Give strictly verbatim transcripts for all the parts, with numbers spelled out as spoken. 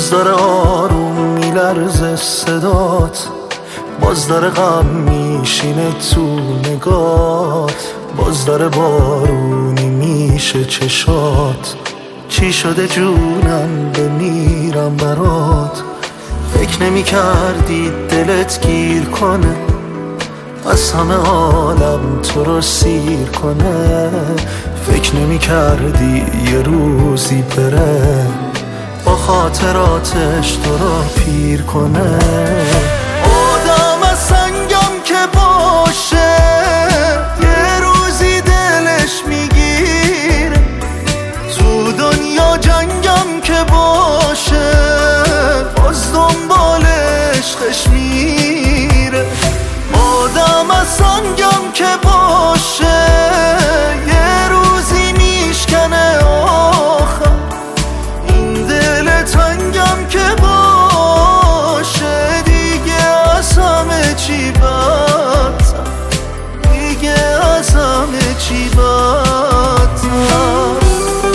باز داره آروم میلرزه صدات، باز داره غم میشینه تو نگات، باز داره بارونی میشه چشات. چی شده جونم بمیرم برات، فکر نمی کردی دلت گیر کنه، از همه عالم تو رو سیر کنه. فکر نمی کردی یه روزی بره، با خاطراتش تو رو پیر کنه. آدم از سنگم که باشه، یه روزی دلش میگیره. تو دنیا جنگم که باشه، باز دنبال عشقش میره. آدم از سنگم که باشه، یه روزی میشکنه آخر. این دل تنگم که باشه، دیگه از همه چی بدتر، دیگه از همه چی بدتر.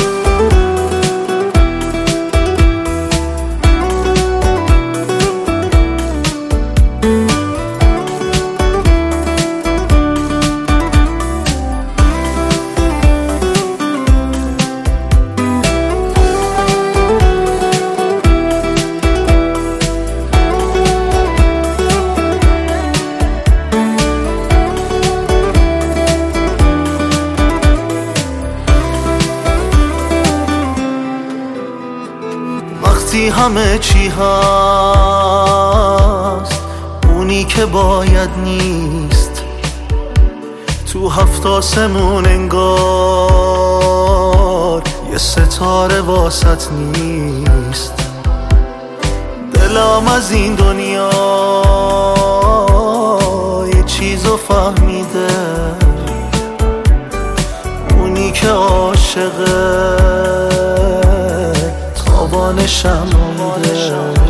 وقتی همه چی هست، اونی که باید نیست. تو هفت آسمون انگار یه ستاره واسط نیست. دلم از این دنیا یه چیزو فهمیده، اونی که عاشقه تابانشم میده.